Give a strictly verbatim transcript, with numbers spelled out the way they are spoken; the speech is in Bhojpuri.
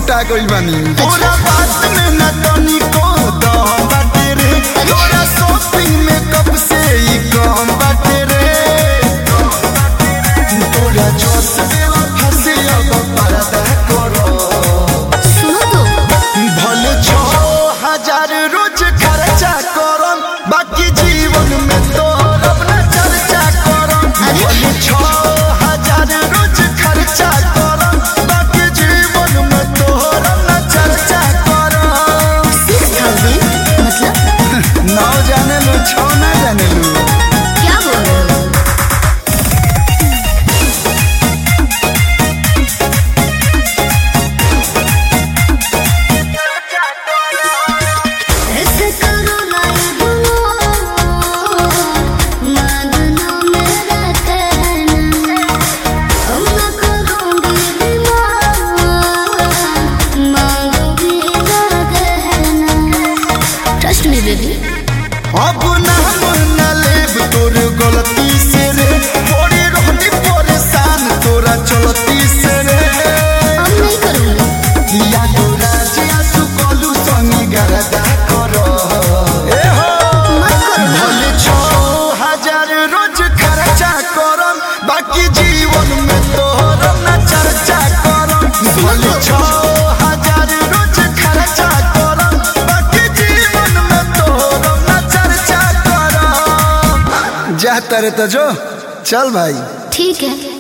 मोटा गइल बानी। तोरा बात में न तनी को दम बाटे रे, तोरा शॉपिंग में कब से ही कम बाटे रे। तोरा जोश देवा फंसे अब पर्दा करो। सुनो तो भले छो हजार रोज खर्चा करम, बाकी जीवन में तोर अपना चर्चा करम। भले छो हजार रोज खर्चा करम, बाकी जीवन में तोर अपना चर्चा करम। सिक्स थाउजेंड मतलब नौ जाने लो छो ना जाने लो। क्या बोल रहे हो? ऐसे करो ना ये बोलो, मांगना मेरा कहना, हम ना करूँगी बीमार, मांगूंगी ना कहना। Trust me baby। अब नाम न लेब तोर गलती से रे, बड़ी रहनी परेशान तोरा चलती से रे। अब नहीं करूँगी। या तोरा जिया सुकलू संगी गरदा करो। ए हो मत करो ना। भले छो हजार रोज खर्चा करम, बाकी जीवन में तोर ना चर्चा करम। भले छो हजार रोज खर्चा करम, बाकी जीवन में तोर ना चर्चा करम। जा तरे तो जो चल भाई। ठीक है।